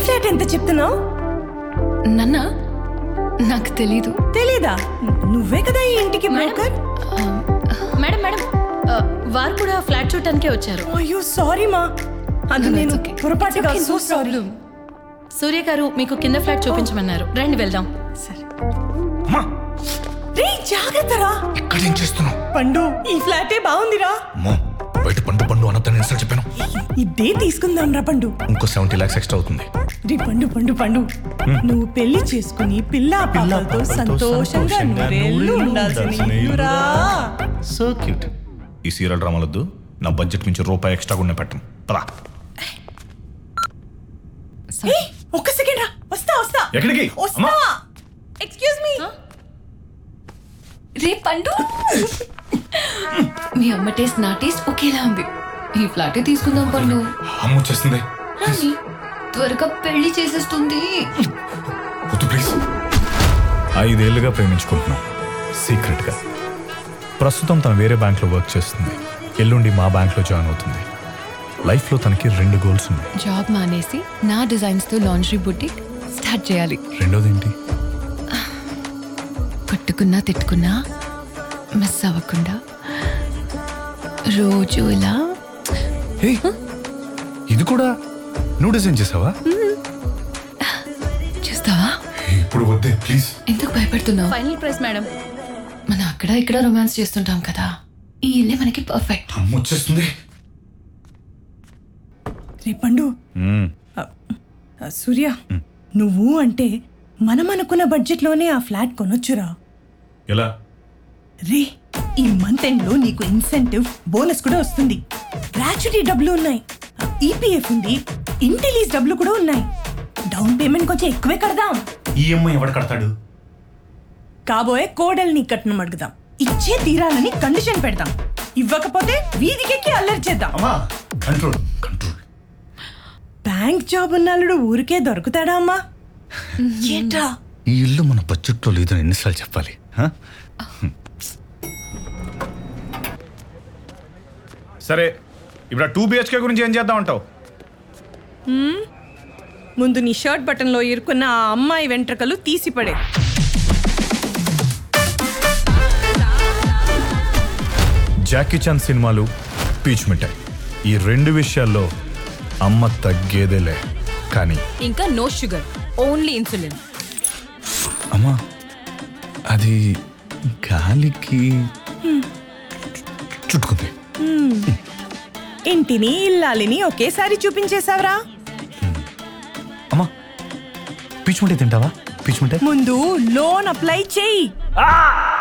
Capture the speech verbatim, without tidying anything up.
Flat ఎంత చెప్తున్నావు? నన్నా నాకు తెలీదు. తెలీదా? నువ్వే కదా ఈ ఇంటికి బ్రోకర్. మేడం మేడం వారు కూడా ఫ్లాట్ చూడటానికే వచ్చారు. అయ్యో సారీ మా, అది నేను పొరపాటుగా. So sorry. సూర్య గారు మీకు కింద ఫ్లాట్ చూపించమన్నారు, రండి వెళ్దాం. సరే రే, జాగ్రత్తరా. ఇక్కడ ఏం చేస్తున్నావు? పండు, ఈ ఫ్లాటే బాగుందిరా. బయట పండు పండు అన్నదాన్ని ఎన్నిసార్లు చెప్పాను? ఇదే తీసుకుందాం రా పండు. ఇంకో సెవెంటీ లాక్స్ ఎక్స్ట్రా అవుతుంది. రే పండు పండు పండు నువ్వు పెళ్లి చేసుకుని పిల్ల పాపలతో సంతోషంగా నూరేళ్ళు ఉండాల్సిన ఇల్లురా. So cute. ఈ సీరియల్ డ్రామాలొద్దు, నా బడ్జెట్ నుంచి రూపాయి ఎక్స్ట్రా కూడా పెట్టను. పదా. ఒక్క సెకండ్ రా, వస్తా వస్తా. ఎక్కడికి? వస్తా. Excuse me. రే పండు, మీ అమ్మ టేస్ట్ నా టేస్ట్ ఒకేలా ఉంది. ఈ ఫ్లాటే తీసుకుందాం పండు. అమ్మ వచ్చేస్తుంది. రాని, త్వరగా పెళ్లి చేసేస్తుంది. ప్లీజ్. ఐదేళ్లుగా ప్రేమించుకుంటున్నాం సీక్రెట్ గా. ప్రస్తుతం తను వేరే బ్యాంక్ లో వర్క్ చేస్తుంది. ఎల్లుండి మా బ్యాంక్ లో జాయిన్ అవుతుంది. లైఫ్ లో తనకి రెండు గోల్స్ ఉన్నాయి. జాబ్ మానేసి నా డిజైన్స్ తో లాండ్రీ బుటిక్ స్టార్ట్ చేయాలి. రెండోది ఏంటి? కొట్టుకున్నా తిట్టుకున్నా మిస్ అవ్వకుండా రోజు ఇలా. ఇది కూడా నువ్వు డిజైన్ చేసావా? చూస్తావా? ఇప్పుడు వద్దే ప్లీజ్. ఎందుకు భయపడుతున్నావు? Final price madam. మనం అక్కడ ఇక్కడ రొమాన్స్ చేస్తుంటాం కదా, ఈ ఇల్లే మనకి పర్ఫెక్ట్. అమ్మ వచ్చేస్తుంది. రే పండు, సూర్య, నువ్వు అంటే మనం అనుకున్న బడ్జెట్ లోనే ఆ ఫ్లాట్ కొనొచ్చురా. ఎలా? రే, ఈ మంత్ ఎండ్ లో నీకు ఇన్సెంటివ్ బోనస్ కూడా వస్తుంది. గ్రాట్యుటీ డబ్బులు ఉన్నాయి, ఈపీఎఫ్ ఉంది, ఇంటి లీజ్ డబ్బులు కూడా ఉన్నాయి. డౌన్ పేమెంట్ కొంచెం ఎక్కువే కడదాం. ఈఎంఐ ఎవడు కడతాడు? కాబోయే కోడల్ని కట్నం అడుగుదాం. ఇచ్చే తీరాలని కండిషన్ పెడతాం. ఇవ్వకపోతే వీధికెక్కి అల్లరి చేద్దాం. Control control. బ్యాంక్ జాబ్ ఉన్నాడు ఊరికే దొరుకుతాడా అమ్మా? ఏంట్రా? ఈ ఇల్లు మన బడ్జెట్లో లేదని ఎన్నిసార్లు చెప్పాలి? సరే, ఇప్పుడు టూ బిహెచ్కే గురించి ఏం చేద్దాం అంటావు? ముందు నీ షర్ట్ బటన్ లో ఇరుకున్న ఆ అమ్మాయి వెంట్రుకలు తీసిపడే. జాకీ చాన్ సినిమాలు, పీచ్ మిఠాయి, ఈ రెండు విషయాల్లో అమ్మ తగ్గేదేలే. కానీ ఇంకా నో షుగర్, ఓన్లీ ఇన్సులిన్. అమ్మా, అది గాలికి చుట్టుకుంది. ఇంటిని ఇల్లాలిని ఒకేసారి చూపించేశావరా. అమ్మా, పీచ్ మిఠాయి తింటావా? పీచ్ మిఠాయి ముందు లోన్ అప్లై చెయ్యి.